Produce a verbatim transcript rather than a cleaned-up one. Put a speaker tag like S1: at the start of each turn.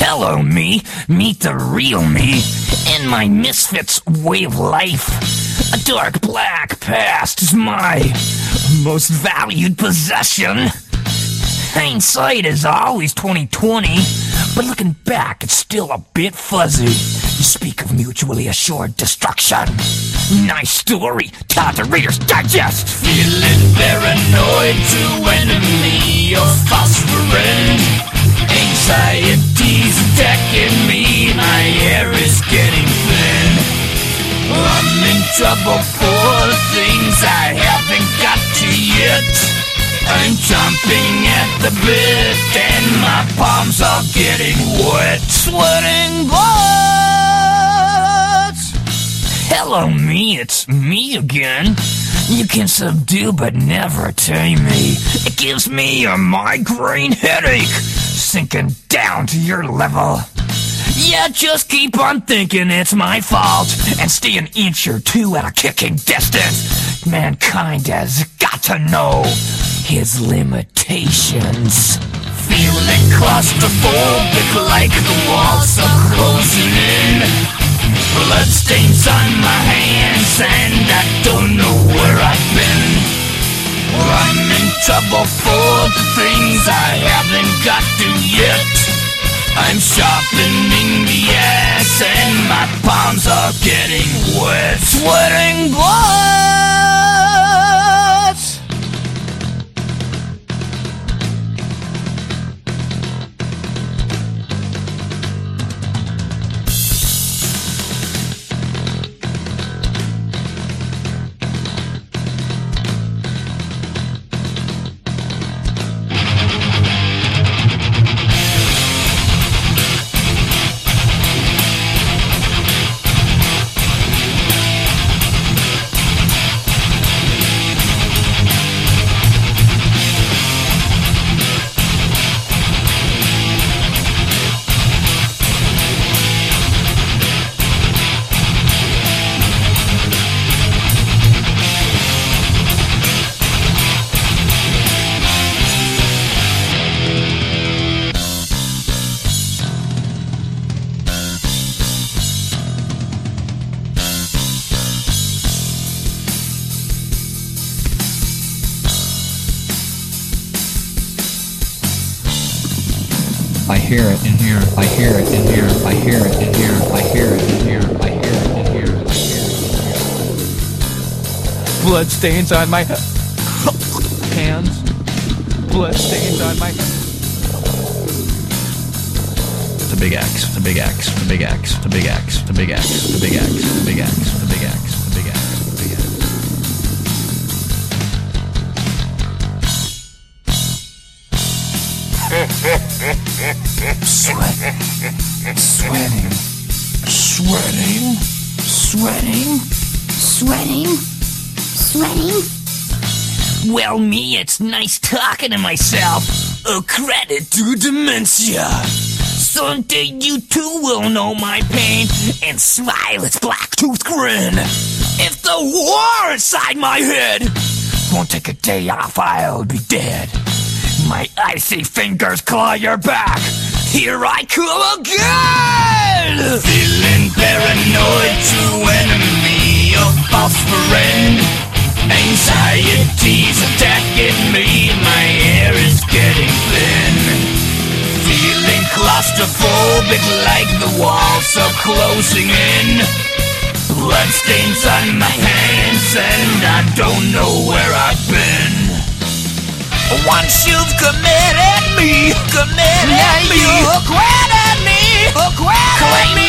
S1: Hello, me. Meet the real me. In my misfits way of life. A dark black past is my most valued possession. Hindsight is always twenty twenty, but looking back, it's still a bit fuzzy. You speak of mutually assured destruction. Nice story, taught to Reader's Digest. Feeling paranoid to enemy of phosphorin. Anxiety's attacking me, my hair is getting thin. I'm in trouble for things I haven't got to yet. I'm chomping at the bit and my palms are getting wet. Sweating bullets. Hello, me, it's me again. You can subdue but never tame me. It gives me a migraine headache, sinking down to your level. Yeah, just keep on thinking it's my fault and stay an inch or two at a kicking distance. Mankind has got to know his limitations. Feeling claustrophobic like the walls are closing in. Bloodstains on my hands and I don't know where I've been. I'm in trouble for the things I haven't got to yet. I'm sharpening the axe and my palms are getting wet. Sweating bullets.
S2: I hear it in here, I hear it in here, I hear it in here, I hear it in here, I hear it in here, I hear it in here. Blood stains on my hands. Blood stains on my The big axe, the big axe, the big axe, the big axe, the big axe, the big axe, the big axe, the big axe, the big axe, the big axe.
S1: Sweat. Sweating. Sweating. Sweating.
S3: Sweating? Sweating?
S1: Well, me, it's nice talking to myself. A credit to dementia. Someday you too will know my pain and smile its black-toothed grin. If the war inside my head won't take a day off, I'll be dead. My icy fingers claw your back. Here I come again! Feeling paranoid to enemy of phosphorin. Anxiety's attacking me, my hair is getting thin. Feeling claustrophobic like the walls are closing in. Bloodstains on my hands and I don't know where I've been. Once you've committed me, committed me, you acquitted me, acquitted me.